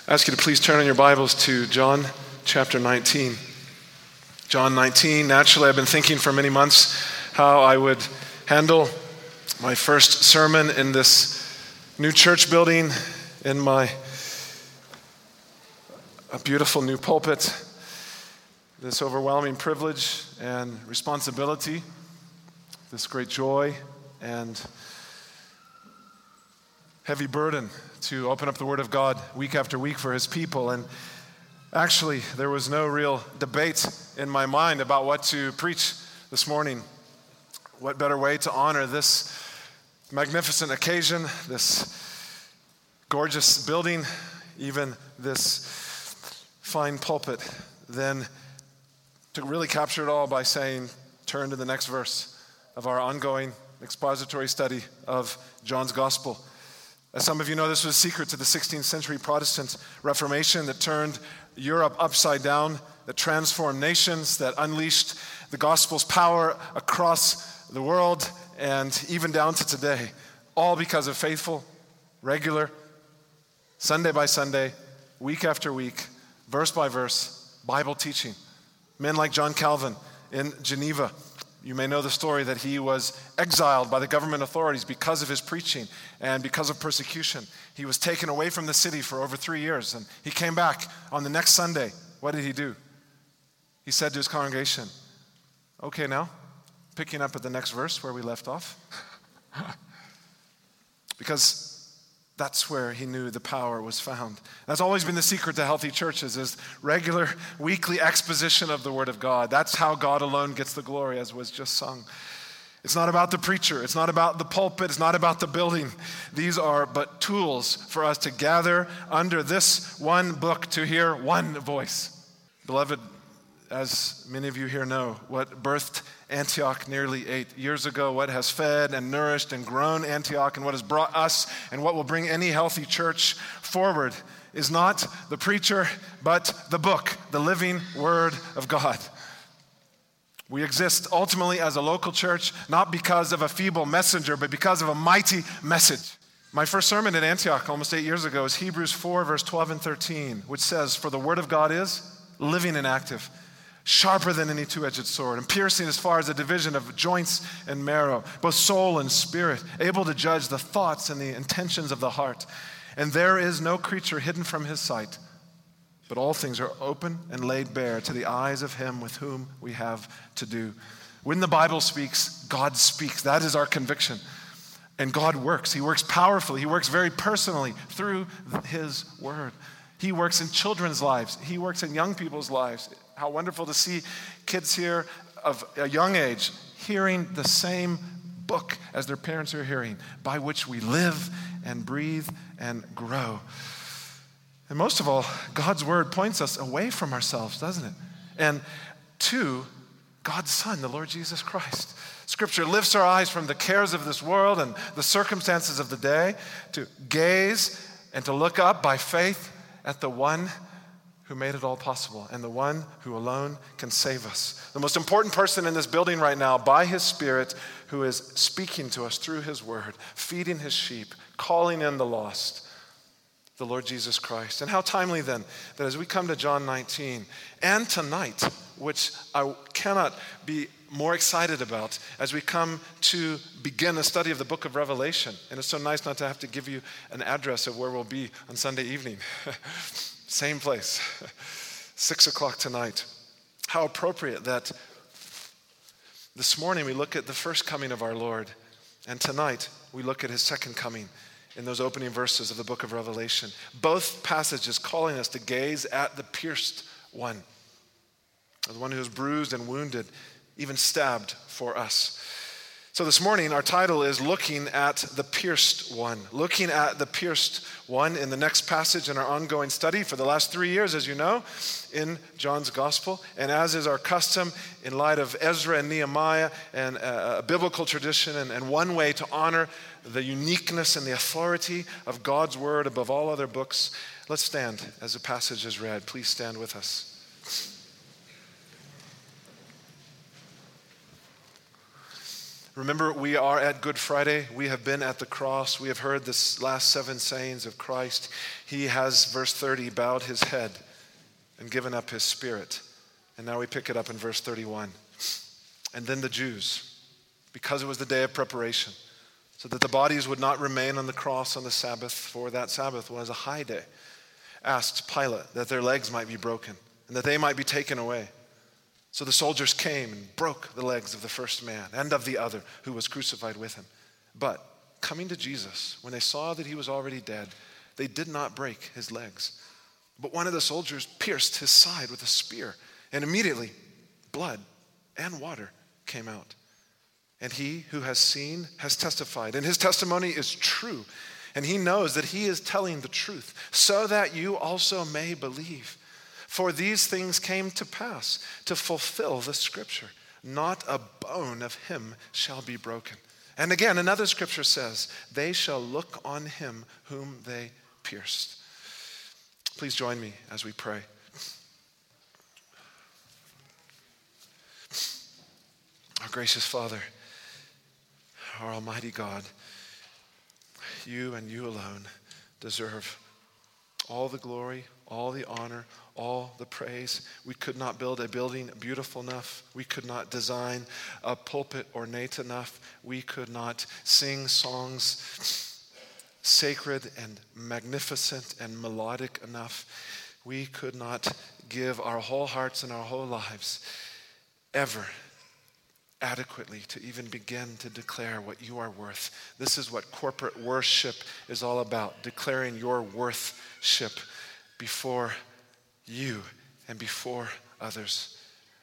I ask you to please turn in your Bibles to John chapter 19. John 19, naturally I've been thinking for many months how I would handle my first sermon in this new church building, in a beautiful new pulpit, this overwhelming privilege and responsibility, this great joy and heavy burden to open up the Word of God week after week for His people. And actually, there was no real debate in my mind about what to preach this morning. What better way to honor this magnificent occasion, this gorgeous building, even this fine pulpit, than to really capture it all by saying, turn to the next verse of our ongoing expository study of John's Gospel. As some of you know, this was a secret to the 16th century Protestant Reformation that turned Europe upside down, that transformed nations, that unleashed the gospel's power across the world and even down to today, all because of faithful, regular, Sunday by Sunday, week after week, verse by verse, Bible teaching. Men like John Calvin in Geneva. You may know the story that he was exiled by the government authorities because of his preaching and because of persecution. He was taken away from the city for over 3 years, and he came back on the next Sunday. What did he do? He said to his congregation, okay, now, picking up at the next verse where we left off, because that's where he knew the power was found. That's always been the secret to healthy churches, is regular weekly exposition of the Word of God. That's how God alone gets the glory, as was just sung. It's not about the preacher. It's not about the pulpit. It's not about the building. These are but tools for us to gather under this one book to hear one voice. Beloved, as many of you here know, what birthed Antioch nearly 8 years ago, what has fed and nourished and grown Antioch, and what has brought us and what will bring any healthy church forward is not the preacher, but the book, the living Word of God. We exist ultimately as a local church, not because of a feeble messenger, but because of a mighty message. My first sermon at Antioch almost 8 years ago is Hebrews 4, verse 12 and 13, which says, "For the Word of God is living and active, sharper than any two-edged sword, and piercing as far as the division of joints and marrow, both soul and spirit, able to judge the thoughts and the intentions of the heart. And there is no creature hidden from His sight, but all things are open and laid bare to the eyes of Him with whom we have to do." When the Bible speaks, God speaks. That is our conviction. And God works. He works powerfully. He works very personally through His Word. He works in children's lives. He works in young people's lives. How wonderful to see kids here of a young age hearing the same book as their parents are hearing, by which we live and breathe and grow. And most of all, God's Word points us away from ourselves, doesn't it? And to God's Son, the Lord Jesus Christ. Scripture lifts our eyes from the cares of this world and the circumstances of the day to gaze and to look up by faith at the one who made it all possible, and the one who alone can save us. The most important person in this building right now, by His Spirit, who is speaking to us through His Word, feeding His sheep, calling in the lost, the Lord Jesus Christ. And how timely then that as we come to John 19, and tonight, which I cannot be more excited about, as we come to begin a study of the book of Revelation. And it's so nice not to have to give you an address of where we'll be on Sunday evening. Same place, 6 o'clock tonight. How appropriate that this morning we look at the first coming of our Lord, and tonight we look at His second coming in those opening verses of the book of Revelation. Both passages calling us to gaze at the pierced one, the one who is bruised and wounded, even stabbed for us. So this morning, our title is Looking at the Pierced One. Looking at the Pierced One in the next passage in our ongoing study for the last 3 years, as you know, in John's Gospel. And as is our custom, in light of Ezra and Nehemiah and a biblical tradition and one way to honor the uniqueness and the authority of God's Word above all other books, let's stand as the passage is read. Please stand with us. Remember, we are at Good Friday. We have been at the cross. We have heard the last 7 sayings of Christ. He has, verse 30, bowed his head and given up his spirit. And now we pick it up in verse 31. And then the Jews, because it was the day of preparation, so that the bodies would not remain on the cross on the Sabbath, for that Sabbath was a high day, asked Pilate that their legs might be broken and that they might be taken away. So the soldiers came and broke the legs of the first man and of the other who was crucified with him. But coming to Jesus, when they saw that he was already dead, they did not break his legs. But one of the soldiers pierced his side with a spear, and immediately blood and water came out. And he who has seen has testified, and his testimony is true. And he knows that he is telling the truth, so that you also may believe. For these things came to pass to fulfill the scripture. Not a bone of him shall be broken. And again, another scripture says, they shall look on him whom they pierced. Please join me as we pray. Our gracious Father, our almighty God, you and you alone deserve all the glory, all the honor, all the praise. We could not build a building beautiful enough. We could not design a pulpit ornate enough. We could not sing songs sacred and magnificent and melodic enough. We could not give our whole hearts and our whole lives ever adequately to even begin to declare what you are worth. This is what corporate worship is all about, declaring your worthship before you and before others,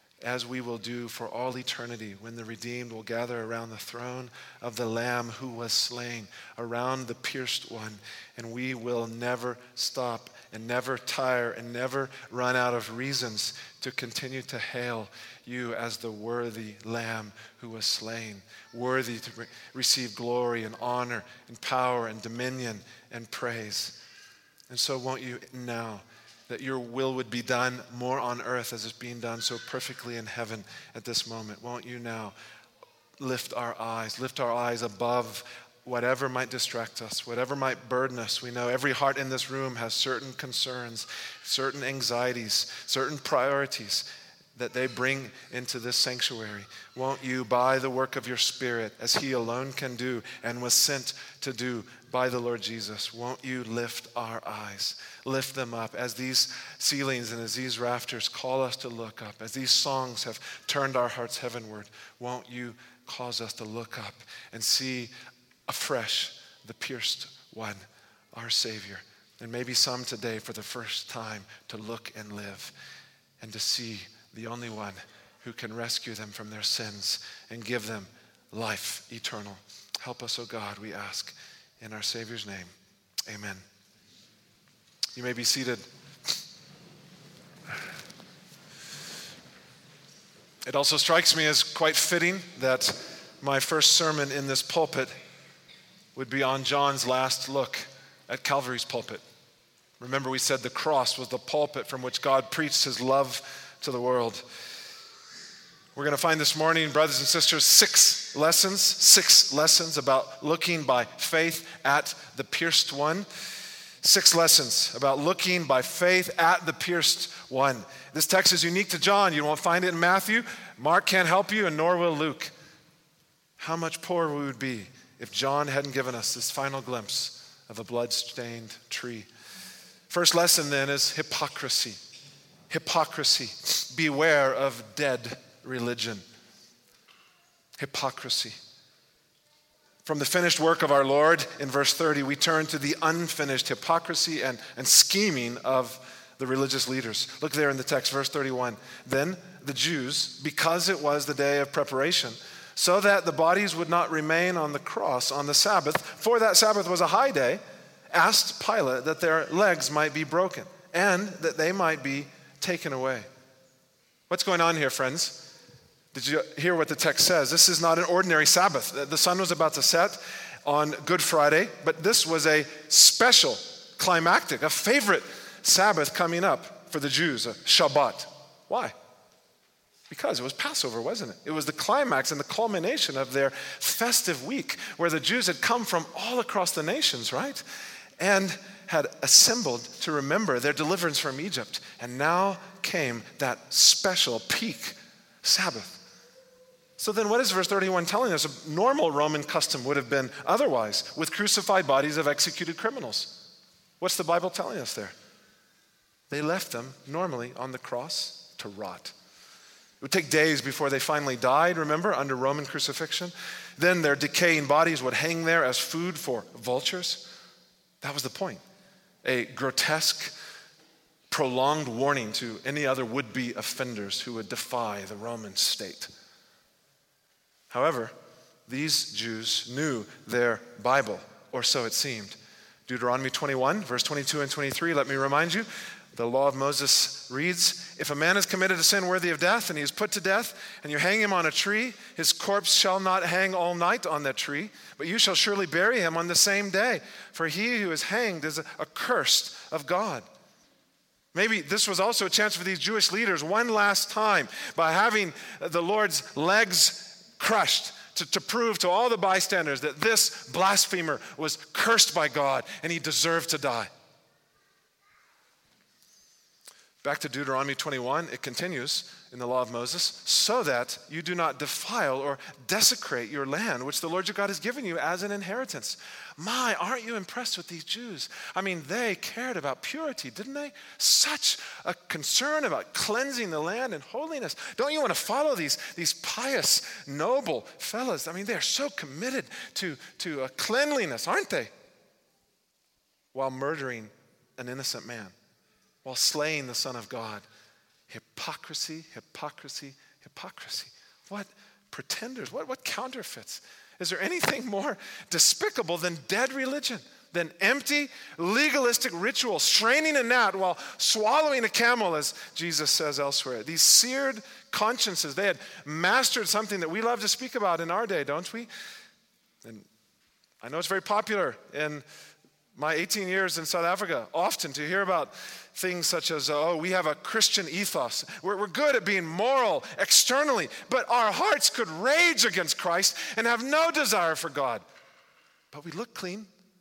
as we will do for all eternity when the redeemed will gather around the throne of the Lamb who was slain, around the pierced one, and we will never stop and never tire and never run out of reasons to continue to hail you as the worthy Lamb who was slain, worthy to receive glory and honor and power and dominion and praise. And so won't you now, that your will would be done more on earth as it's being done so perfectly in heaven at this moment. Won't you now lift our eyes above whatever might distract us, whatever might burden us. We know every heart in this room has certain concerns, certain anxieties, certain priorities that they bring into this sanctuary. Won't you, by the work of your Spirit, as he alone can do and was sent to do by the Lord Jesus, won't you lift our eyes, lift them up as these ceilings and as these rafters call us to look up, as these songs have turned our hearts heavenward, won't you cause us to look up and see afresh the pierced one, our Savior. And maybe some today for the first time to look and live and to see the only one who can rescue them from their sins and give them life eternal. Help us, O God, we ask. In our Savior's name, amen. You may be seated. It also strikes me as quite fitting that my first sermon in this pulpit would be on John's last look at Calvary's pulpit. Remember, we said the cross was the pulpit from which God preached his love to the world. We're going to find this morning, brothers and sisters, six lessons about looking by faith at the pierced one. 6 lessons about looking by faith at the pierced one. This text is unique to John. You won't find it in Matthew. Mark can't help you, and nor will Luke. How much poorer we would be if John hadn't given us this final glimpse of a blood-stained tree. First lesson then is hypocrisy. Hypocrisy. Beware of dead religion. Hypocrisy. From the finished work of our Lord in verse 30, we turn to the unfinished hypocrisy and scheming of the religious leaders. Look there in the text, verse 31. Then the Jews, because it was the day of preparation, so that the bodies would not remain on the cross on the Sabbath, for that Sabbath was a high day, asked Pilate that their legs might be broken and that they might be taken away. What's going on here, friends? Did you hear what the text says? This is not an ordinary Sabbath. The sun was about to set on Good Friday, but this was a special, climactic, a favorite Sabbath coming up for the Jews, a Shabbat. Why? Because it was Passover, wasn't it? It was the climax and the culmination of their festive week where the Jews had come from all across the nations, right? And had assembled to remember their deliverance from Egypt. And now came that special peak Sabbath. So then what is verse 31 telling us? A normal Roman custom would have been otherwise, with crucified bodies of executed criminals. What's the Bible telling us there? They left them normally on the cross to rot. It would take days before they finally died, remember, under Roman crucifixion. Then their decaying bodies would hang there as food for vultures. That was the point. A grotesque, prolonged warning to any other would-be offenders who would defy the Roman state. However, these Jews knew their Bible, or so it seemed. Deuteronomy 21, verse 22 and 23, let me remind you, the law of Moses reads, if a man has committed a sin worthy of death and he is put to death and you hang him on a tree, his corpse shall not hang all night on that tree, but you shall surely bury him on the same day. For he who is hanged is accursed of God. Maybe this was also a chance for these Jewish leaders one last time by having the Lord's legs crushed to prove to all the bystanders that this blasphemer was cursed by God and he deserved to die. Back to Deuteronomy 21, it continues in the law of Moses, so that you do not defile or desecrate your land, which the Lord your God has given you as an inheritance. My, aren't you impressed with these Jews? I mean, they cared about purity, didn't they? Such a concern about cleansing the land and holiness. Don't you want to follow these pious, noble fellas? I mean, they're so committed to cleanliness, aren't they? While murdering an innocent man. While slaying the Son of God. Hypocrisy, hypocrisy, hypocrisy. What pretenders, what counterfeits? Is there anything more despicable than dead religion, than empty, legalistic ritual, straining a gnat while swallowing a camel, as Jesus says elsewhere? These seared consciences, they had mastered something that we love to speak about in our day, don't we? And I know it's very popular in my 18 years in South Africa, often to hear about things such as, we have a Christian ethos. We're good at being moral externally, but our hearts could rage against Christ and have no desire for God. But we look clean.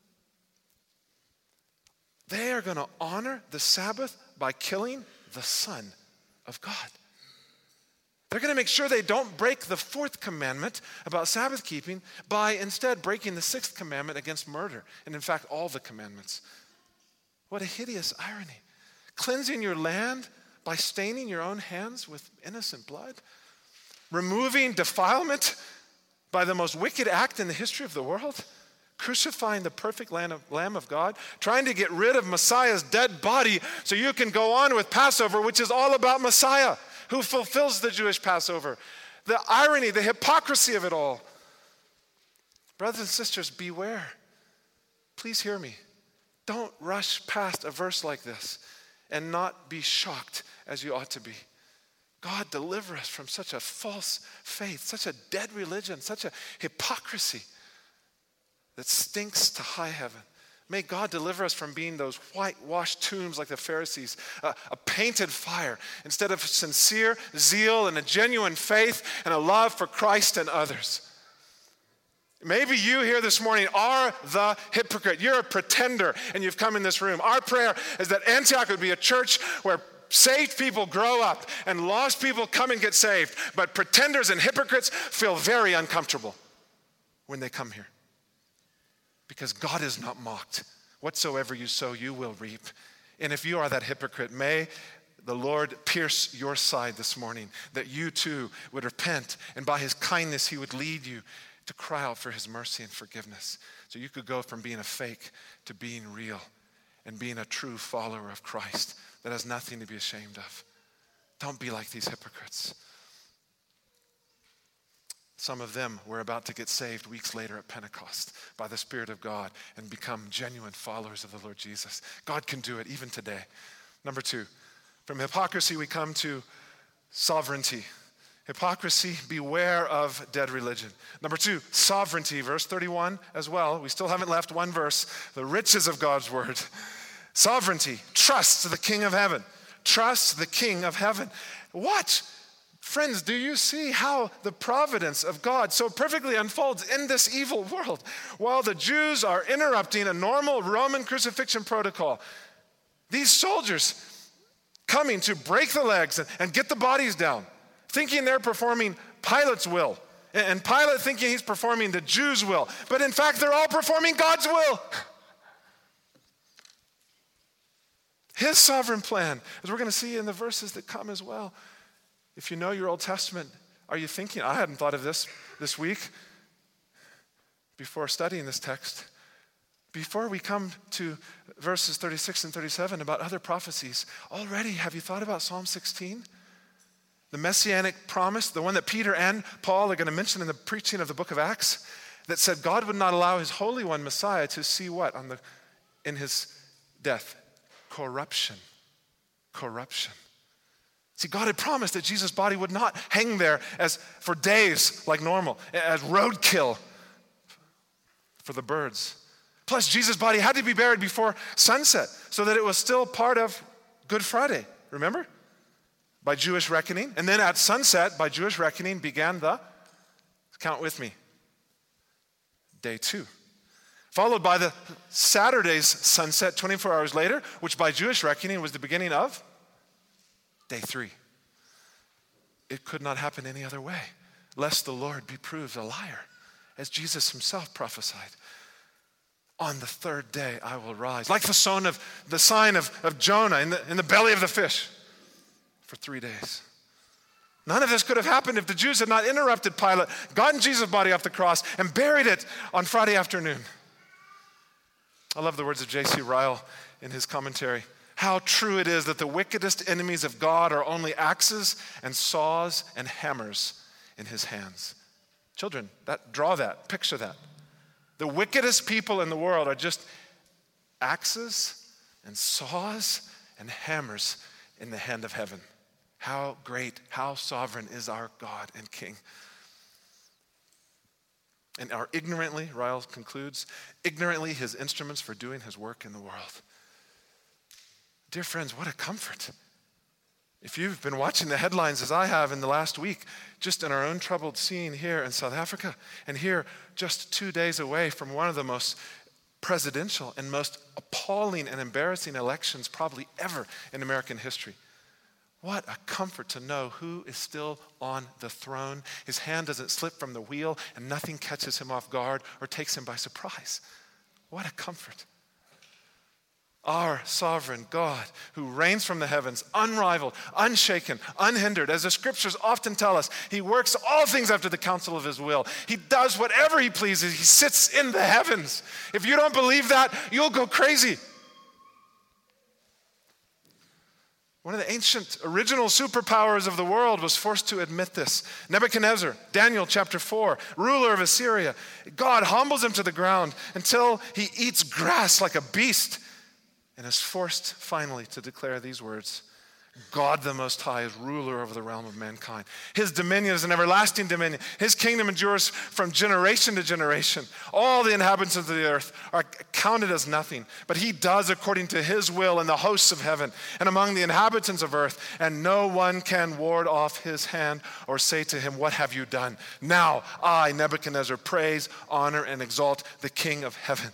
They are going to honor the Sabbath by killing the Son of God. They're going to make sure they don't break the fourth commandment about Sabbath keeping by instead breaking the sixth commandment against murder, and in fact, all the commandments. What a hideous irony. Cleansing your land by staining your own hands with innocent blood. Removing defilement by the most wicked act in the history of the world. Crucifying the perfect Lamb of God. Trying to get rid of Messiah's dead body so you can go on with Passover, which is all about Messiah, who fulfills the Jewish Passover. The irony, the hypocrisy of it all. Brothers and sisters, beware. Please hear me. Don't rush past a verse like this and not be shocked as you ought to be. God, deliver us from such a false faith, such a dead religion, such a hypocrisy that stinks to high heaven. May God deliver us from being those whitewashed tombs like the Pharisees, a painted fire, instead of sincere zeal and a genuine faith and a love for Christ and others. Maybe you here this morning are the hypocrite. You're a pretender and you've come in this room. Our prayer is that Antioch would be a church where saved people grow up and lost people come and get saved. But pretenders and hypocrites feel very uncomfortable when they come here. Because God is not mocked. Whatsoever you sow, you will reap. And if you are that hypocrite, may the Lord pierce your side this morning, that you too would repent, and by his kindness he would lead you to cry out for his mercy and forgiveness. So you could go from being a fake to being real and being a true follower of Christ that has nothing to be ashamed of. Don't be like these hypocrites. Some of them were about to get saved weeks later at Pentecost by the Spirit of God and become genuine followers of the Lord Jesus. God can do it even today. Number 2, from hypocrisy we come to sovereignty. Hypocrisy, beware of dead religion. Number 2, sovereignty, verse 31 as well. We still haven't left one verse, the riches of God's word. Sovereignty, trust the King of heaven. Trust the King of heaven. What? Friends, do you see how the providence of God so perfectly unfolds in this evil world? While the Jews are interrupting a normal Roman crucifixion protocol, these soldiers coming to break the legs and get the bodies down, thinking they're performing Pilate's will, and Pilate thinking he's performing the Jews' will, but in fact they're all performing God's will. His sovereign plan, as we're going to see in the verses that come as well. If you know your Old Testament, are you thinking, I hadn't thought of this week before studying this text. Before we come to verses 36 and 37 about other prophecies, already have you thought about Psalm 16? The messianic promise, the one that Peter and Paul are going to mention in the preaching of the book of Acts, that said God would not allow his Holy One, Messiah, to see what in his death? Corruption. See, God had promised that Jesus' body would not hang there for days like normal, as roadkill for the birds. Plus, Jesus' body had to be buried before sunset so that it was still part of Good Friday, remember? By Jewish reckoning. And then at sunset, by Jewish reckoning, began count with me, day 2. Followed by the Saturday's sunset 24 hours later, which by Jewish reckoning was the beginning of day 3. It could not happen any other way, lest the Lord be proved a liar, as Jesus himself prophesied. On the third day I will rise, like the sign of Jonah in the belly of the fish for 3 days. None of this could have happened if the Jews had not interrupted Pilate, gotten Jesus' body off the cross, and buried it on Friday afternoon. I love the words of J.C. Ryle in his commentary. How true it is that the wickedest enemies of God are only axes and saws and hammers in his hands. Children, picture that. The wickedest people in the world are just axes and saws and hammers in the hand of heaven. How great, how sovereign is our God and King. And are ignorantly, Ryle concludes, ignorantly his instruments for doing his work in the world. Dear friends, what a comfort. If you've been watching the headlines as I have in the last week, just in our own troubled scene here in South Africa, and here just 2 days away from one of the most presidential and most appalling and embarrassing elections probably ever in American history. What a comfort to know who is still on the throne. His hand doesn't slip from the wheel and nothing catches him off guard or takes him by surprise. What a comfort. Our sovereign God who reigns from the heavens, unrivaled, unshaken, unhindered. As the scriptures often tell us, he works all things after the counsel of his will. He does whatever he pleases. He sits in the heavens. If you don't believe that, you'll go crazy. One of the ancient original superpowers of the world was forced to admit this. Nebuchadnezzar, Daniel chapter 4, ruler of Assyria. God humbles him to the ground until he eats grass like a beast and is forced finally to declare these words. God the Most High is ruler over the realm of mankind. His dominion is an everlasting dominion. His kingdom endures from generation to generation. All the inhabitants of the earth are counted as nothing, but he does according to his will in the hosts of heaven and among the inhabitants of earth, and no one can ward off his hand or say to him, what have you done? Now I, Nebuchadnezzar, praise, honor, and exalt the King of heaven.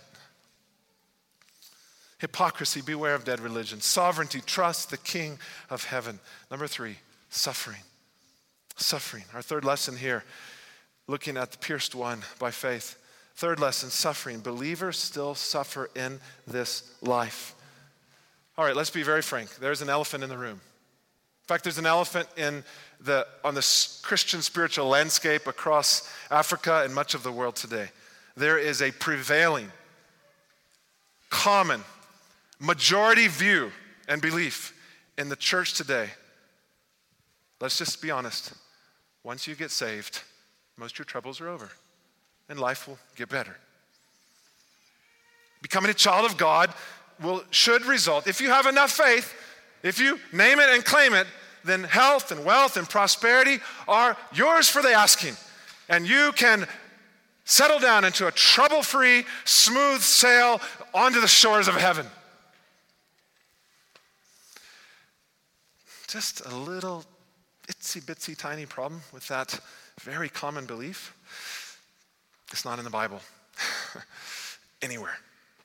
Hypocrisy, beware of dead religion. Sovereignty, trust the King of heaven. Number 3, suffering. Suffering. Our third lesson here, looking at the pierced one by faith. Third lesson, suffering. Believers still suffer in this life. All right, let's be very frank. There's an elephant in the room. In fact, there's an elephant on the Christian spiritual landscape across Africa and much of the world today. There is a prevailing, common, majority view and belief in the church today. Let's just be honest. Once you get saved, most of your troubles are over and life will get better. Becoming a child of God should result, if you have enough faith, if you name it and claim it, then health and wealth and prosperity are yours for the asking. And you can settle down into a trouble-free, smooth sail onto the shores of heaven. Just a little itsy bitsy tiny problem with that very common belief? It's not in the Bible anywhere.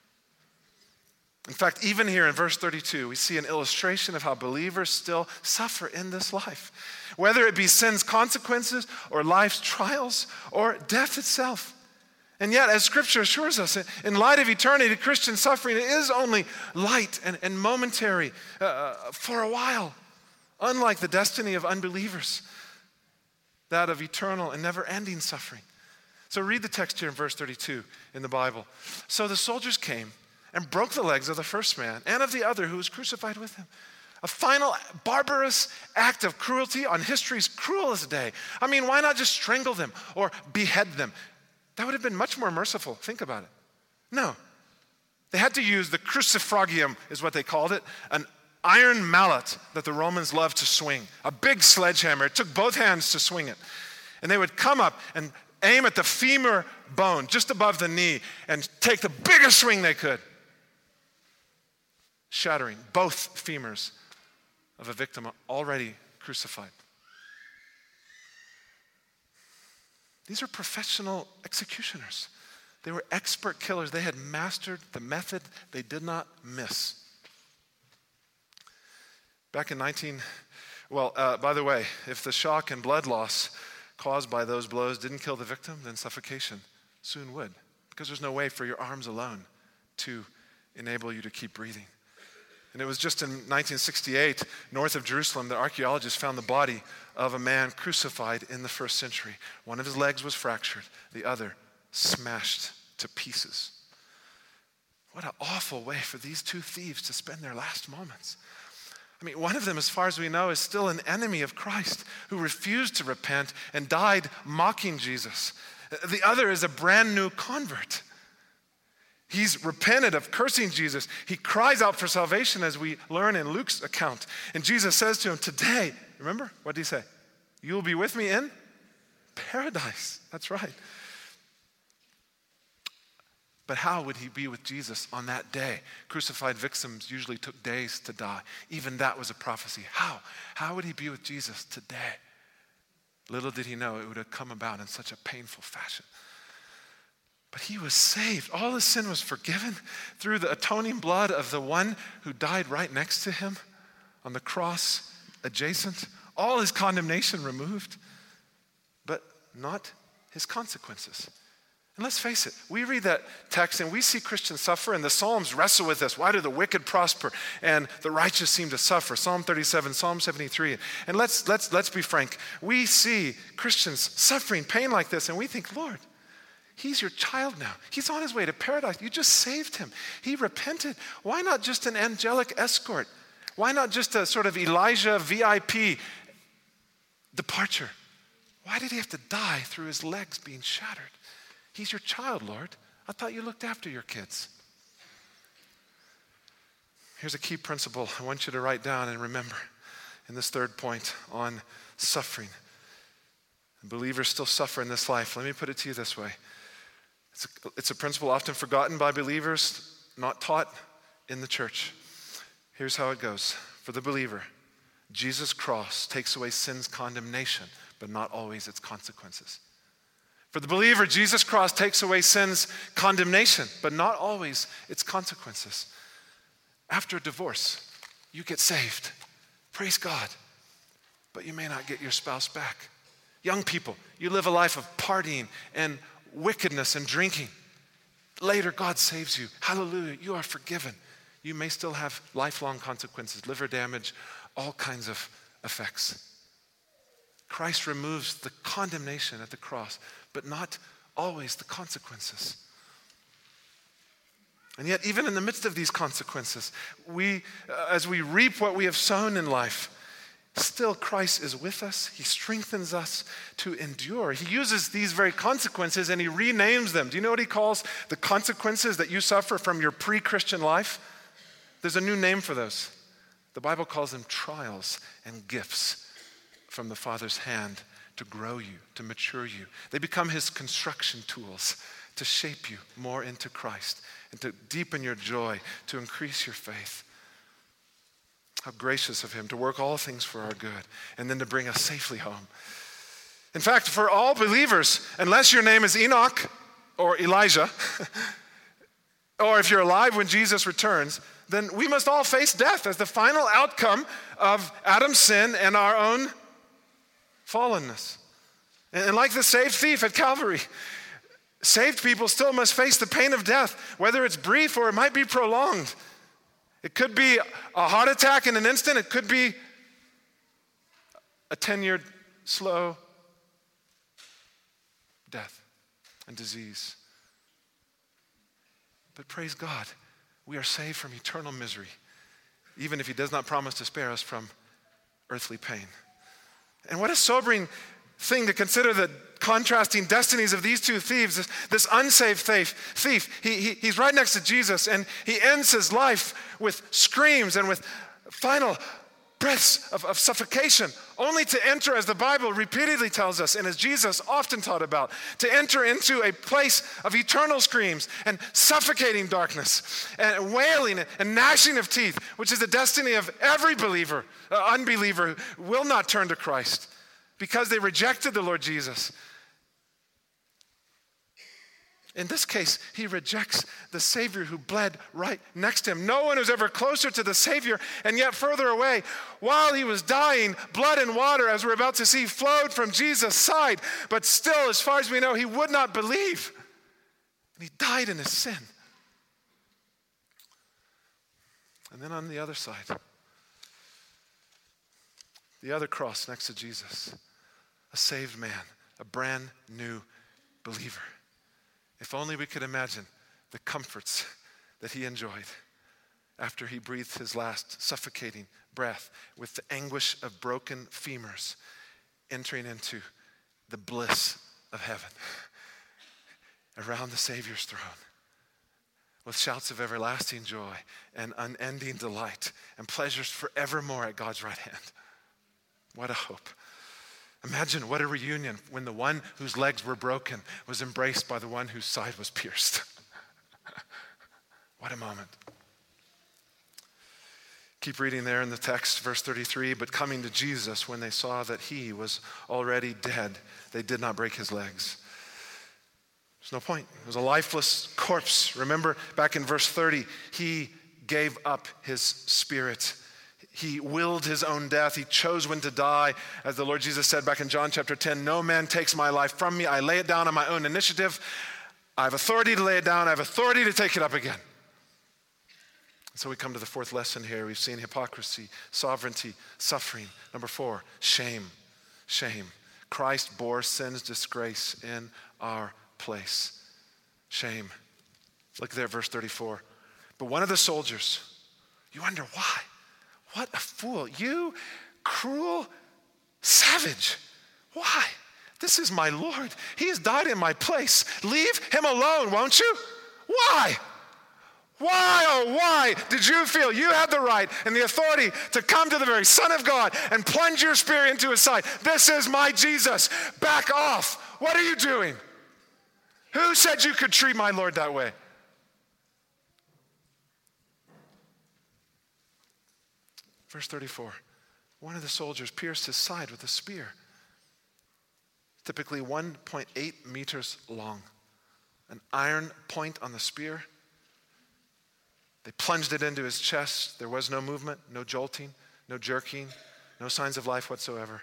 In fact, even here in verse 32, we see an illustration of how believers still suffer in this life, whether it be sin's consequences or life's trials or death itself. And yet, as Scripture assures us, in light of eternity, Christian suffering is only light and momentary for a while, unlike the destiny of unbelievers, that of eternal and never-ending suffering. So read the text here in verse 32 in the Bible. So the soldiers came and broke the legs of the first man and of the other who was crucified with him. A final barbarous act of cruelty on history's cruelest day. I mean, why not just strangle them or behead them? That would have been much more merciful. Think about it. No. They had to use the crucifragium, is what they called it, an iron mallet that the Romans loved to swing, a big sledgehammer. It took both hands to swing it. And they would come up and aim at the femur bone just above the knee and take the biggest swing they could, shattering both femurs of a victim already crucified. These are professional executioners. They were expert killers. They had mastered the method they did not miss. Back in by the way, if the shock and blood loss caused by those blows didn't kill the victim, then suffocation soon would, because there's no way for your arms alone to enable you to keep breathing. And it was just in 1968, north of Jerusalem, that archaeologists found the body of a man crucified in the first century. One of his legs was fractured, the other smashed to pieces. What an awful way for these two thieves to spend their last moments. I mean, one of them, as far as we know, is still an enemy of Christ who refused to repent and died mocking Jesus. The other is a brand new convert. He's repented of cursing Jesus. He cries out for salvation, as we learn in Luke's account. And Jesus says to him, today, remember, what did he say? You will be with me in paradise. That's right. But how would he be with Jesus on that day? Crucified victims usually took days to die. Even that was a prophecy. How? How would he be with Jesus today? Little did he know it would have come about in such a painful fashion. But he was saved. All his sin was forgiven through the atoning blood of the one who died right next to him on the cross adjacent. All his condemnation removed, but not his consequences. And let's face it, we read that text and we see Christians suffer, and the Psalms wrestle with this. Why do the wicked prosper and the righteous seem to suffer? Psalm 37, Psalm 73. And let's be frank. We see Christians suffering pain like this, and we think, Lord, he's your child now. He's on his way to paradise. You just saved him. He repented. Why not just an angelic escort? Why not just a sort of Elijah VIP departure? Why did he have to die through his legs being shattered? He's your child, Lord. I thought you looked after your kids. Here's a key principle I want you to write down and remember in this third point on suffering. Believers still suffer in this life. Let me put it to you this way. It's a principle often forgotten by believers, not taught in the church. Here's how it goes. For the believer, Jesus' cross takes away sin's condemnation, but not always its consequences. For the believer, Jesus' cross takes away sin's condemnation, but not always its consequences. After a divorce, you get saved. Praise God. But you may not get your spouse back. Young people, you live a life of partying and wickedness and drinking. Later, God saves you. Hallelujah, you are forgiven. You may still have lifelong consequences, liver damage, all kinds of effects. Christ removes the condemnation at the cross, but not always the consequences. And yet, even in the midst of these consequences, as we reap what we have sown in life, still Christ is with us. He strengthens us to endure. He uses these very consequences and he renames them. Do you know what he calls the consequences that you suffer from your pre-Christian life? There's a new name for those. The Bible calls them trials and gifts from the Father's hand to grow you, to mature you. They become his construction tools to shape you more into Christ and to deepen your joy, to increase your faith. How gracious of him to work all things for our good and then to bring us safely home. In fact, for all believers, unless your name is Enoch or Elijah, or if you're alive when Jesus returns, then we must all face death as the final outcome of Adam's sin and our own fallenness. And like the saved thief at Calvary, saved people still must face the pain of death, whether it's brief or it might be prolonged. It could be a heart attack in an instant. It could be a 10-year slow death and disease. But praise God, we are saved from eternal misery, even if he does not promise to spare us from earthly pain. And what a sobering thing to consider the contrasting destinies of these two thieves. This unsaved thief, he's right next to Jesus, and he ends his life with screams and with final breaths of suffocation, only to enter, as the Bible repeatedly tells us, and as Jesus often taught about, to enter into a place of eternal screams and suffocating darkness and wailing and gnashing of teeth, which is the destiny of every believer, unbeliever who will not turn to Christ because they rejected the Lord Jesus. In this case, he rejects the Savior who bled right next to him. No one was ever closer to the Savior and yet further away. While he was dying, blood and water, as we're about to see, flowed from Jesus' side. But still, as far as we know, he would not believe. And he died in his sin. And then on the other side, the other cross next to Jesus, a saved man, a brand new believer. If only we could imagine the comforts that he enjoyed after he breathed his last suffocating breath with the anguish of broken femurs, entering into the bliss of heaven around the Savior's throne with shouts of everlasting joy and unending delight and pleasures forevermore at God's right hand. What a hope. Imagine what a reunion when the one whose legs were broken was embraced by the one whose side was pierced. What a moment. Keep reading there in the text, verse 33. But coming to Jesus, when they saw that he was already dead, they did not break his legs. There's no point. It was a lifeless corpse. Remember back in verse 30, he gave up his spirit. He willed his own death. He chose when to die. As the Lord Jesus said back in John chapter 10, no man takes my life from me. I lay it down on my own initiative. I have authority to lay it down. I have authority to take it up again. So we come to the fourth lesson here. We've seen hypocrisy, sovereignty, suffering. Number 4, shame. Shame. Christ bore sin's disgrace in our place. Shame. Look there, verse 34. But one of the soldiers, you wonder why? What a fool. You cruel savage. Why? This is my Lord. He has died in my place. Leave him alone, won't you? Why? Why, oh why did you feel you had the right and the authority to come to the very Son of God and plunge your spear into his side? This is my Jesus. Back off. What are you doing? Who said you could treat my Lord that way? Verse 34, one of the soldiers pierced his side with a spear, typically 1.8 meters long, an iron point on the spear. They plunged it into his chest. There was no movement, no jolting, no jerking, no signs of life whatsoever.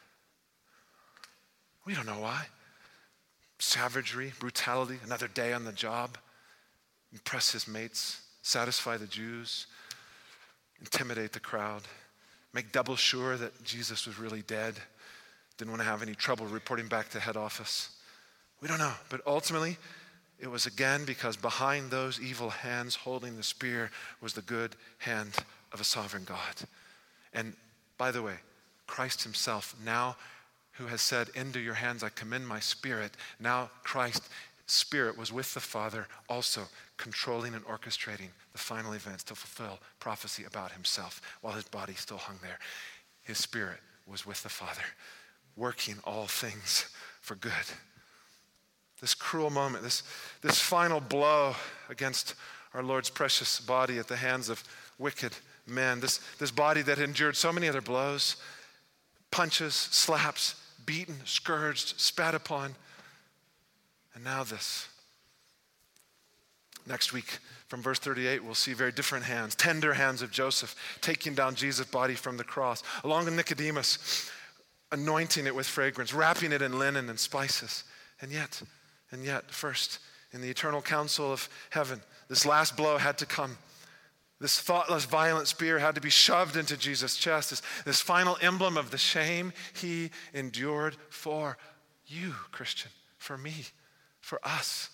We don't know why. Savagery, brutality, another day on the job, impress his mates, satisfy the Jews, intimidate the crowd, make double sure that Jesus was really dead, didn't want to have any trouble reporting back to head office. We don't know, but ultimately it was again because behind those evil hands holding the spear was the good hand of a sovereign God. And by the way, Christ himself, now who has said, into your hands I commend my spirit, now Christ's spirit was with the Father, also controlling and orchestrating the final events to fulfill prophecy about himself while his body still hung there. His spirit was with the Father, working all things for good. This cruel moment, this final blow against our Lord's precious body at the hands of wicked men, this body that endured so many other blows, punches, slaps, beaten, scourged, spat upon, and now this. Next week, from verse 38, we'll see very different hands, tender hands of Joseph taking down Jesus' body from the cross, along with Nicodemus, anointing it with fragrance, wrapping it in linen and spices. And yet, first, in the eternal council of heaven, this last blow had to come. This thoughtless, violent spear had to be shoved into Jesus' chest. This final emblem of the shame he endured for you, Christian, for me, for us.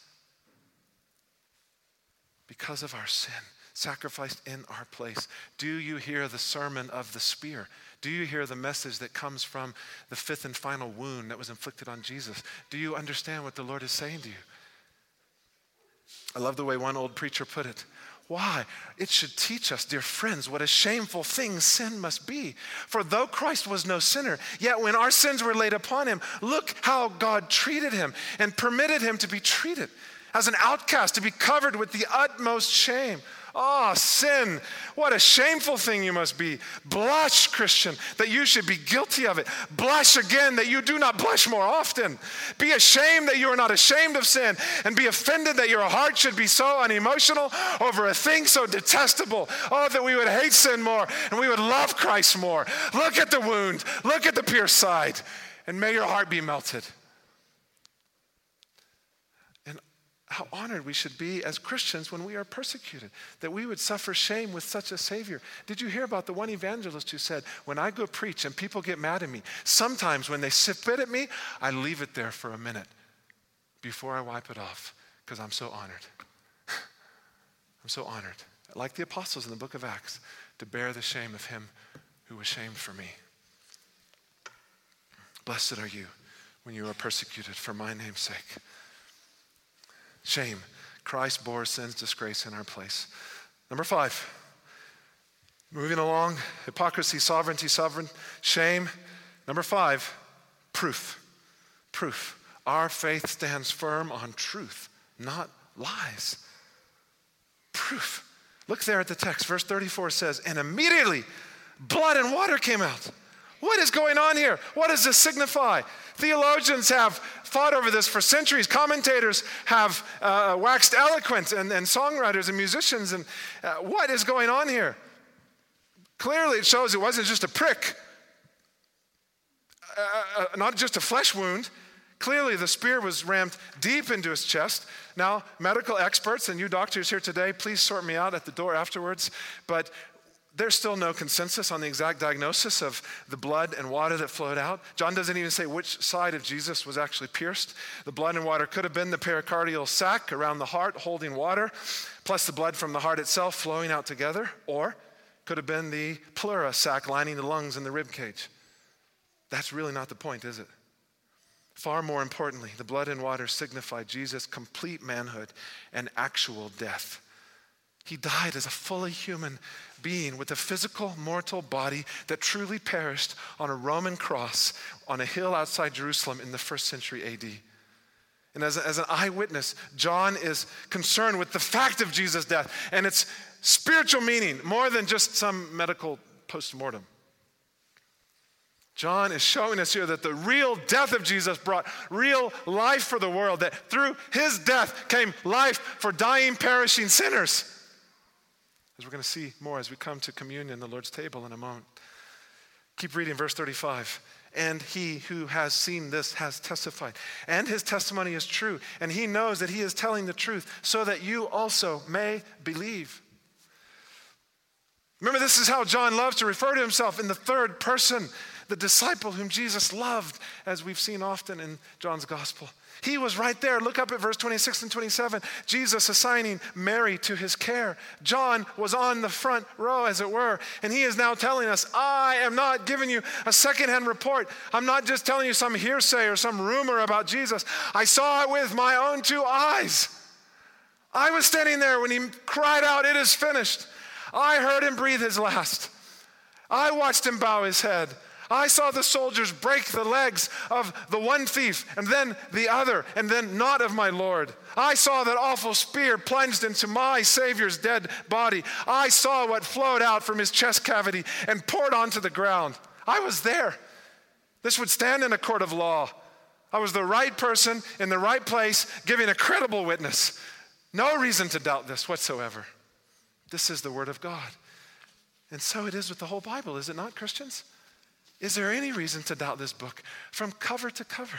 Because of our sin, sacrificed in our place. Do you hear the sermon of the spear? Do you hear the message that comes from the fifth and final wound that was inflicted on Jesus? Do you understand what the Lord is saying to you? I love the way one old preacher put it. Why? It should teach us, dear friends, what a shameful thing sin must be. For though Christ was no sinner, yet when our sins were laid upon him, look how God treated him and permitted him to be treated as an outcast, to be covered with the utmost shame. Oh, sin, what a shameful thing you must be. Blush, Christian, that you should be guilty of it. Blush again that you do not blush more often. Be ashamed that you are not ashamed of sin, and be offended that your heart should be so unemotional over a thing so detestable. Oh, that we would hate sin more and we would love Christ more. Look at the wound, look at the pierced side, and may your heart be melted. How honored we should be as Christians when we are persecuted, that we would suffer shame with such a Savior. Did you hear about the one evangelist who said, when I go preach and people get mad at me, sometimes when they spit at me, I leave it there for a minute before I wipe it off because I'm so honored. I'm so honored, like the apostles in the book of Acts, to bear the shame of him who was shamed for me. Blessed are you when you are persecuted for my name's sake. Shame. Christ bore sin's disgrace in our place. Number 5. Moving along. Hypocrisy, sovereignty, shame. Number 5. Proof. Proof. Our faith stands firm on truth, not lies. Proof. Look there at the text. Verse 34 says, and immediately blood and water came out. What is going on here? What does this signify? Theologians have fought over this for centuries. Commentators have waxed eloquent, and songwriters and musicians. And what is going on here? Clearly, it shows it wasn't just a prick, not just a flesh wound. Clearly, the spear was rammed deep into his chest. Now, medical experts and you doctors here today, please sort me out at the door afterwards. But there's still no consensus on the exact diagnosis of the blood and water that flowed out. John doesn't even say which side of Jesus was actually pierced. The blood and water could have been the pericardial sac around the heart holding water, plus the blood from the heart itself flowing out together, or could have been the pleura sac lining the lungs and the rib cage. That's really not the point, is it? Far more importantly, the blood and water signify Jesus' complete manhood and actual death. He died as a fully human being with a physical, mortal body that truly perished on a Roman cross on a hill outside Jerusalem in the 1st century AD. And as an eyewitness, John is concerned with the fact of Jesus' death and its spiritual meaning more than just some medical post-mortem. John is showing us here that the real death of Jesus brought real life for the world, that through his death came life for dying, perishing sinners. As we're going to see more as we come to communion, the Lord's table in a moment. Keep reading verse 35. And he who has seen this has testified. And his testimony is true. And he knows that he is telling the truth so that you also may believe. Remember, this is how John loves to refer to himself in the third person, the disciple whom Jesus loved, as we've seen often in John's gospel. He was right there. Look up at verse 26 and 27. Jesus assigning Mary to his care. John was on the front row, as it were, and he is now telling us, I am not giving you a secondhand report. I'm not just telling you some hearsay or some rumor about Jesus. I saw it with my own 2 eyes. I was standing there when he cried out, it is finished. I heard him breathe his last. I watched him bow his head. I saw the soldiers break the legs of the one thief, and then the other, and then not of my Lord. I saw that awful spear plunged into my Savior's dead body. I saw what flowed out from his chest cavity and poured onto the ground. I was there. This would stand in a court of law. I was the right person in the right place, giving a credible witness. No reason to doubt this whatsoever. This is the word of God. And so it is with the whole Bible, is it not, Christians? Is there any reason to doubt this book from cover to cover?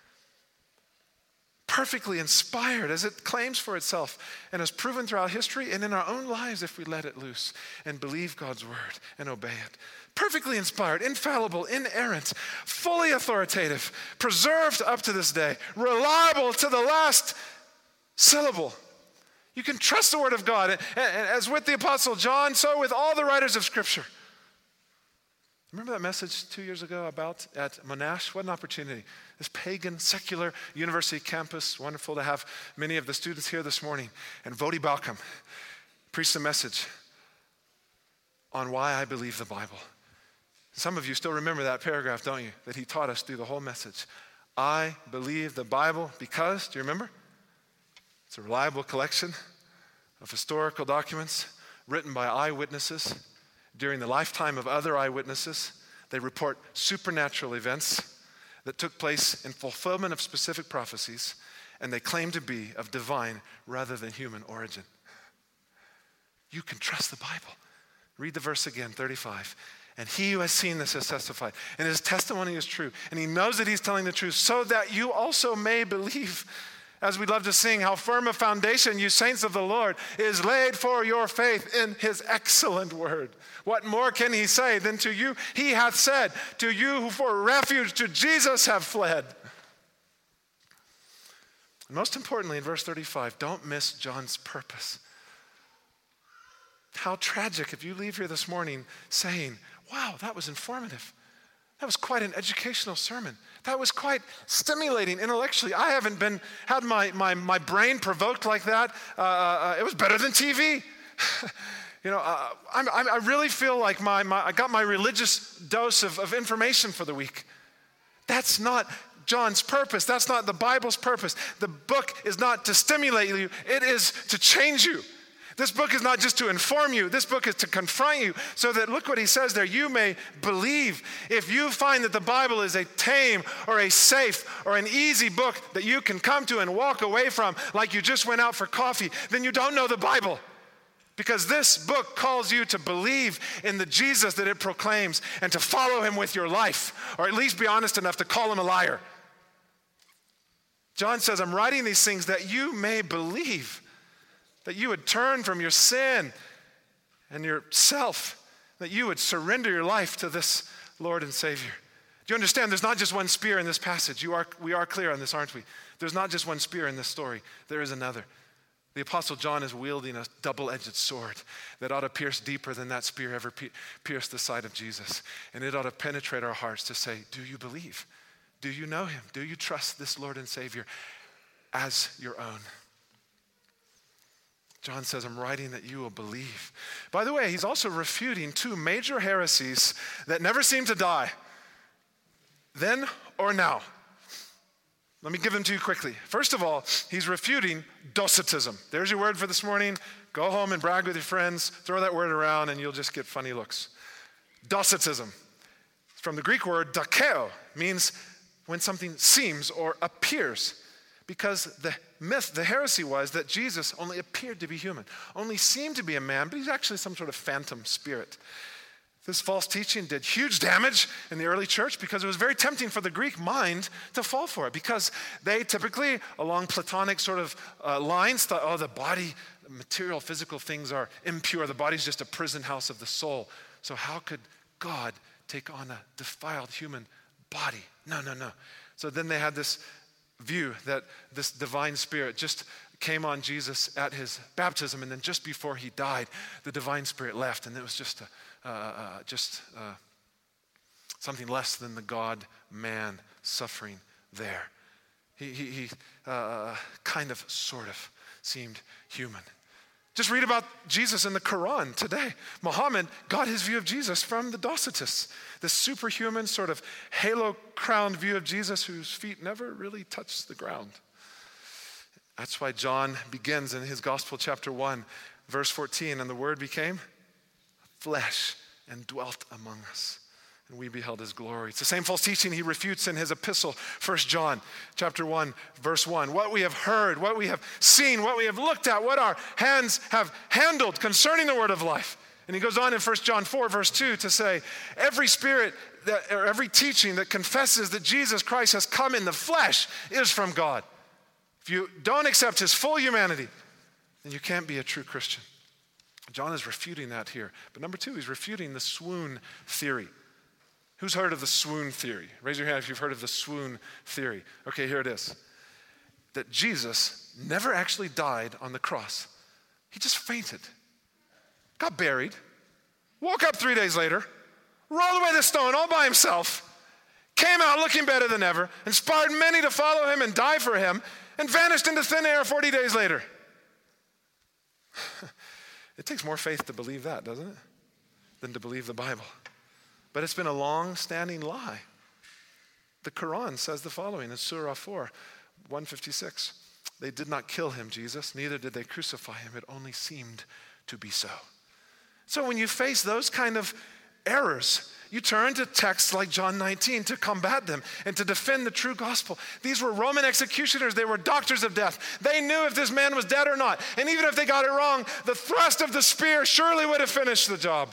Perfectly inspired as it claims for itself and has proven throughout history and in our own lives if we let it loose and believe God's word and obey it. Perfectly inspired, infallible, inerrant, fully authoritative, preserved up to this day, reliable to the last syllable. You can trust the word of God. And as with the Apostle John, so with all the writers of Scripture. Remember that message 2 years ago about at Monash? What an opportunity. This pagan, secular university campus. Wonderful to have many of the students here this morning. And Voddie Baucham preached a message on why I believe the Bible. Some of you still remember that paragraph, don't you? That he taught us through the whole message. I believe the Bible because, do you remember? It's a reliable collection of historical documents written by eyewitnesses during the lifetime of other eyewitnesses. They report supernatural events that took place in fulfillment of specific prophecies, and they claim to be of divine rather than human origin. You can trust the Bible. Read the verse again, 35. And he who has seen this has testified, and his testimony is true, and he knows that he's telling the truth, so that you also may believe. As we love to sing, how firm a foundation, you saints of the Lord, is laid for your faith in his excellent word. What more can he say than to you he hath said, to you who for refuge to Jesus have fled? And most importantly, in verse 35, don't miss John's purpose. How tragic if you leave here this morning saying, wow, that was informative. That was quite an educational sermon. That was quite stimulating intellectually. I haven't had my brain provoked like that. It was better than TV. I really feel like I got my religious dose of information for the week. That's not John's purpose. That's not the Bible's purpose. The book is not to stimulate you. It is to change you. This book is not just to inform you. This book is to confront you so that, look what he says there, you may believe. If you find that the Bible is a tame or a safe or an easy book that you can come to and walk away from like you just went out for coffee, then you don't know the Bible. Because this book calls you to believe in the Jesus that it proclaims and to follow him with your life, or at least be honest enough to call him a liar. John says, I'm writing these things that you may believe, that you would turn from your sin and yourself, that you would surrender your life to this Lord and Savior. Do you understand? There's not just one spear in this passage. We are clear on this, aren't we? There's not just one spear in this story. There is another. The Apostle John is wielding a double-edged sword that ought to pierce deeper than that spear ever pierced the side of Jesus. And it ought to penetrate our hearts to say, do you believe? Do you know him? Do you trust this Lord and Savior as your own? John says, I'm writing that you will believe. By the way, he's also refuting two major heresies that never seem to die, then or now. Let me give them to you quickly. First of all, he's refuting Docetism. There's your word for this morning. Go home and brag with your friends. Throw that word around and you'll just get funny looks. Docetism. From the Greek word dokeo, means when something seems or appears. Because the myth, the heresy was that Jesus only appeared to be human, only seemed to be a man, but he's actually some sort of phantom spirit. This false teaching did huge damage in the early church because it was very tempting for the Greek mind to fall for it, because they typically, along Platonic sort of lines, thought, oh, the body, material, physical things are impure. The body's just a prison house of the soul. So how could God take on a defiled human body? No. So then they had this view that this divine spirit just came on Jesus at his baptism, and then just before he died, the divine spirit left, and it was just something less than the God-man suffering there. He kind of, sort of seemed human. Just read about Jesus in the Quran today. Muhammad got his view of Jesus from the Docetists, this superhuman sort of halo-crowned view of Jesus whose feet never really touched the ground. That's why John begins in his Gospel, chapter 1, verse 14, and the Word became flesh and dwelt among us, and we beheld his glory. It's the same false teaching he refutes in his epistle, 1 John chapter 1, verse 1. What we have heard, what we have seen, what we have looked at, what our hands have handled concerning the word of life. And he goes on in 1 John 4, verse 2 to say, every spirit or every teaching that confesses that Jesus Christ has come in the flesh is from God. If you don't accept his full humanity, then you can't be a true Christian. John is refuting that here. But number two, he's refuting the swoon theory. Who's heard of the swoon theory? Raise your hand if you've heard of the swoon theory. Okay, here it is. That Jesus never actually died on the cross. He just fainted, got buried, woke up 3 days later, rolled away the stone all by himself, came out looking better than ever, inspired many to follow him and die for him, and vanished into thin air 40 days later. It takes more faith to believe that, doesn't it, than to believe the Bible. But it's been a long-standing lie. The Quran says the following in Surah 4, 156. They did not kill him, Jesus, neither did they crucify him. It only seemed to be so. So when you face those kind of errors, you turn to texts like John 19 to combat them and to defend the true gospel. These were Roman executioners. They were doctors of death. They knew if this man was dead or not. And even if they got it wrong, the thrust of the spear surely would have finished the job.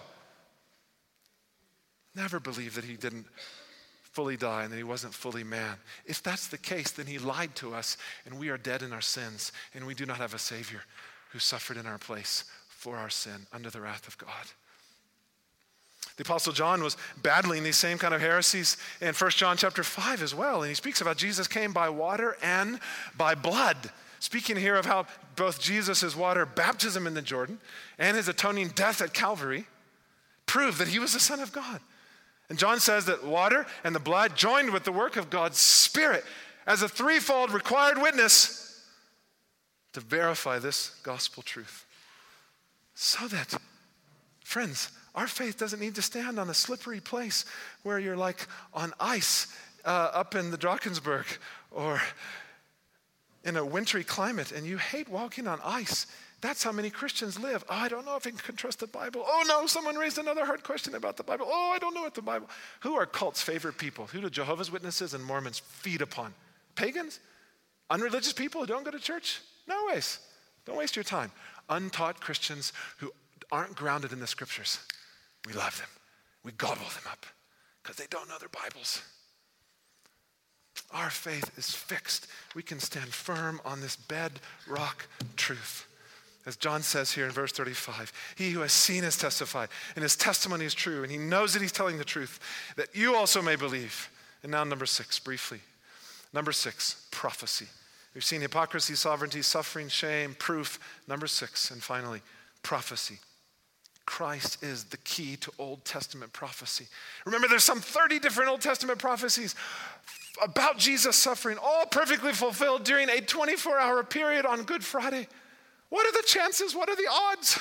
Never believe that he didn't fully die and that he wasn't fully man. If that's the case, then he lied to us and we are dead in our sins and we do not have a Savior who suffered in our place for our sin under the wrath of God. The Apostle John was battling these same kind of heresies in 1 John chapter 5 as well. And he speaks about Jesus came by water and by blood. Speaking here of how both Jesus' water baptism in the Jordan and his atoning death at Calvary proved that he was the Son of God. And John says that water and the blood joined with the work of God's Spirit as a threefold required witness to verify this gospel truth. So that, friends, our faith doesn't need to stand on a slippery place where you're like on ice up in the Drakensberg or in a wintry climate and you hate walking on ice. That's how many Christians live. Oh, I don't know if I can trust the Bible. Oh no, someone raised another hard question about the Bible. Oh, I don't know what the Bible. Who are cult's favorite people? Who do Jehovah's Witnesses and Mormons feed upon? Pagans? Unreligious people who don't go to church? No ways. Don't waste your time. Untaught Christians who aren't grounded in the scriptures. We love them. We gobble them up because they don't know their Bibles. Our faith is fixed. We can stand firm on this bedrock truth. As John says here in verse 35, he who has seen has testified, and his testimony is true, and he knows that he's telling the truth, that you also may believe. And now number 6, briefly. Number 6, prophecy. We've seen hypocrisy, sovereignty, suffering, shame, proof. Number 6, and finally, prophecy. Christ is the key to Old Testament prophecy. Remember, there's some 30 different Old Testament prophecies about Jesus suffering, all perfectly fulfilled during a 24-hour period on Good Friday. What are the chances? What are the odds?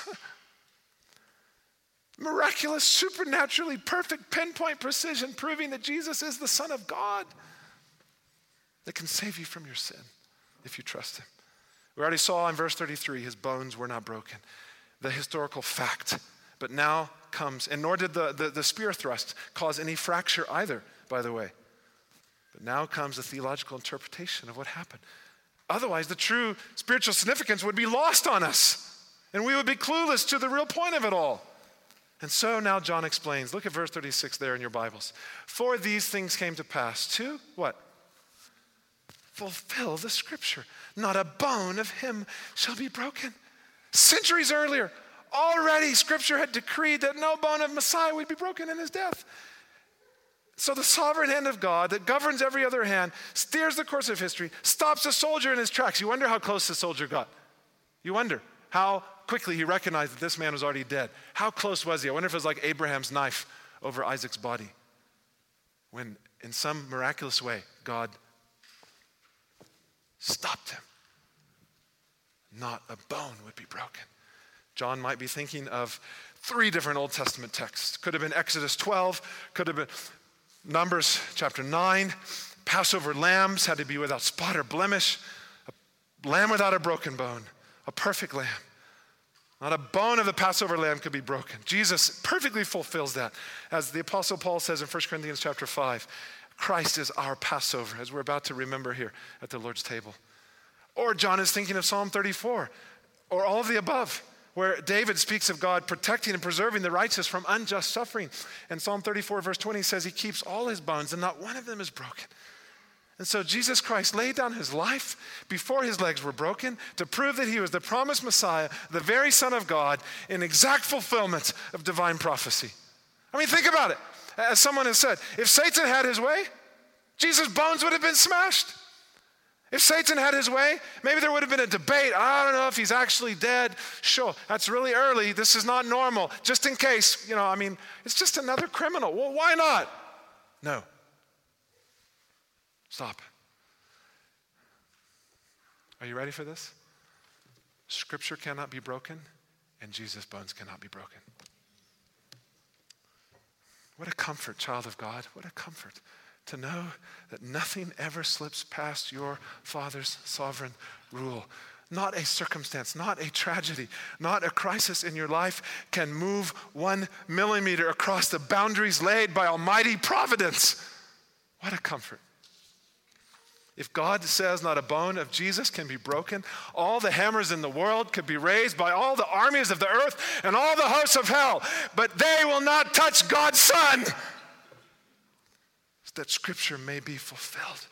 Miraculous, supernaturally perfect, pinpoint precision, proving that Jesus is the Son of God that can save you from your sin if you trust him. We already saw in verse 33, his bones were not broken. The historical fact. But now comes, and nor did the spear thrust cause any fracture either, by the way. But now comes the theological interpretation of what happened. Otherwise, the true spiritual significance would be lost on us, and we would be clueless to the real point of it all. And so now John explains. Look at verse 36 there in your Bibles. For these things came to pass to, what? Fulfill the scripture. Not a bone of him shall be broken. Centuries earlier, already scripture had decreed that no bone of Messiah would be broken in his death. So the sovereign hand of God that governs every other hand, steers the course of history, stops a soldier in his tracks. You wonder how close the soldier got. You wonder how quickly he recognized that this man was already dead. How close was he? I wonder if it was like Abraham's knife over Isaac's body. When in some miraculous way, God stopped him. Not a bone would be broken. John might be thinking of 3 different Old Testament texts. Could have been Exodus 12, could have been Numbers chapter 9. Passover lambs had to be without spot or blemish. A lamb without a broken bone, a perfect lamb. Not a bone of the Passover lamb could be broken. Jesus perfectly fulfills that. As the Apostle Paul says in 1 Corinthians chapter 5, Christ is our Passover, as we're about to remember here at the Lord's table. Or John is thinking of Psalm 34, or all of the above, where David speaks of God protecting and preserving the righteous from unjust suffering. And Psalm 34 verse 20 says he keeps all his bones and not one of them is broken. And so Jesus Christ laid down his life before his legs were broken to prove that he was the promised Messiah, the very Son of God, in exact fulfillment of divine prophecy. I mean, think about it. As someone has said, if Satan had his way, Jesus' bones would have been smashed. If Satan had his way, maybe there would have been a debate. I don't know if he's actually dead. Sure, that's really early. This is not normal. Just in case, it's just another criminal. Well, why not? No. Stop. Are you ready for this? Scripture cannot be broken, and Jesus' bones cannot be broken. What a comfort, child of God. What a comfort to know that nothing ever slips past your Father's sovereign rule. Not a circumstance, not a tragedy, not a crisis in your life can move 1 millimeter across the boundaries laid by Almighty Providence. What a comfort. If God says not a bone of Jesus can be broken, all the hammers in the world could be raised by all the armies of the earth and all the hosts of hell, but they will not touch God's Son, that Scripture may be fulfilled.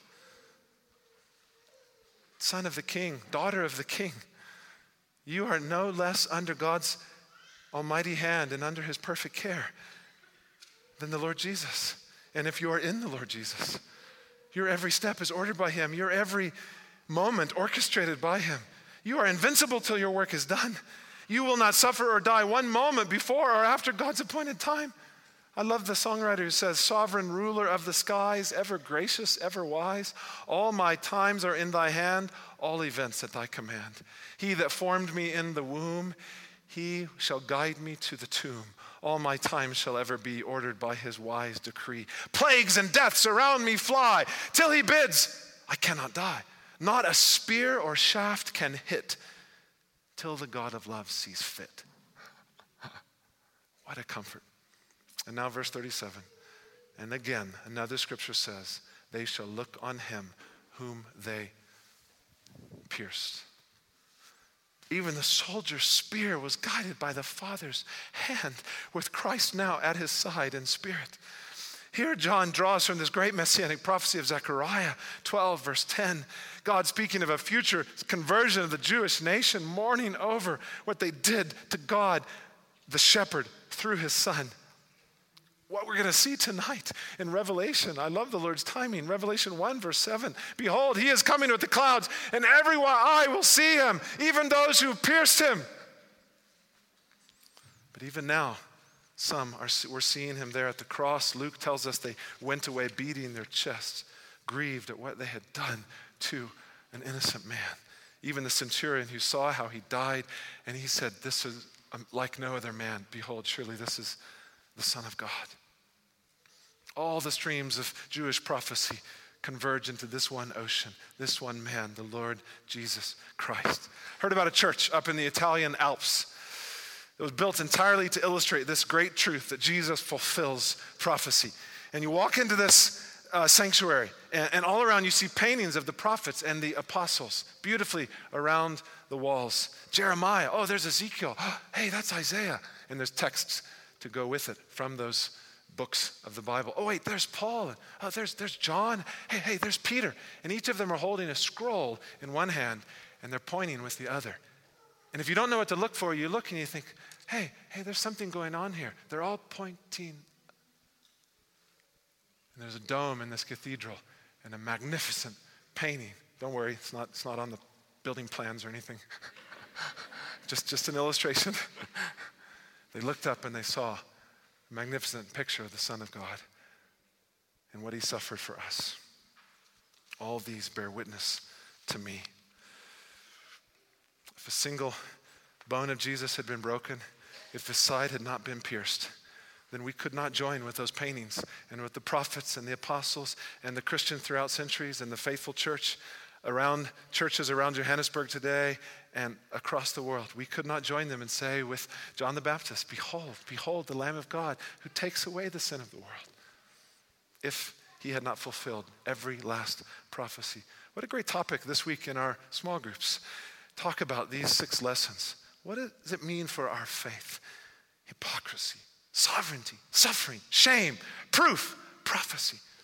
Son of the King, daughter of the King, you are no less under God's almighty hand and under his perfect care than the Lord Jesus. And if you are in the Lord Jesus, your every step is ordered by him. Your every moment orchestrated by him. You are invincible till your work is done. You will not suffer or die 1 moment before or after God's appointed time. I love the songwriter who says, sovereign ruler of the skies, ever gracious, ever wise, all my times are in thy hand, all events at thy command. He that formed me in the womb, he shall guide me to the tomb. All my time shall ever be ordered by his wise decree. Plagues and deaths around me fly, till he bids, I cannot die. Not a spear or shaft can hit, till the God of love sees fit. What a comfort. And now verse 37. And again, another scripture says, they shall look on him whom they pierced. Even the soldier's spear was guided by the Father's hand, with Christ now at his side in spirit. Here John draws from this great messianic prophecy of Zechariah 12, verse 10. God speaking of a future conversion of the Jewish nation, mourning over what they did to God, the shepherd, through his Son. What we're going to see tonight in Revelation, I love the Lord's timing. Revelation 1, verse 7. Behold, he is coming with the clouds, and every eye will see him, even those who pierced him. But even now, we're seeing him there at the cross. Luke tells us they went away beating their chests, grieved at what they had done to an innocent man. Even the centurion who saw how he died, and he said, this is like no other man. Behold, surely this is the Son of God. All the streams of Jewish prophecy converge into this one ocean, this one man, the Lord Jesus Christ. Heard about a church up in the Italian Alps. It was built entirely to illustrate this great truth that Jesus fulfills prophecy. And you walk into this sanctuary, and all around you see paintings of the prophets and the apostles, beautifully around the walls. Jeremiah, oh, there's Ezekiel. Oh, hey, that's Isaiah. And there's texts to go with it from those books of the Bible. Oh, wait, there's Paul. Oh, there's John. Hey, there's Peter. And each of them are holding a scroll in one hand, and they're pointing with the other. And if you don't know what to look for, you look and you think, hey, there's something going on here. They're all pointing. And there's a dome in this cathedral and a magnificent painting. Don't worry, it's not on the building plans or anything. just an illustration. They looked up and they saw a magnificent picture of the Son of God and what he suffered for us. All these bear witness to me. If a single bone of Jesus had been broken, if his side had not been pierced, then we could not join with those paintings and with the prophets and the apostles and the Christian throughout centuries and the faithful church around churches around Johannesburg today and across the world. We could not join them and say with John the Baptist, behold, behold the Lamb of God who takes away the sin of the world, if he had not fulfilled every last prophecy. What a great topic this week in our small groups. Talk about these 6 lessons. What does it mean for our faith? Hypocrisy, sovereignty, suffering, shame, proof, prophecy.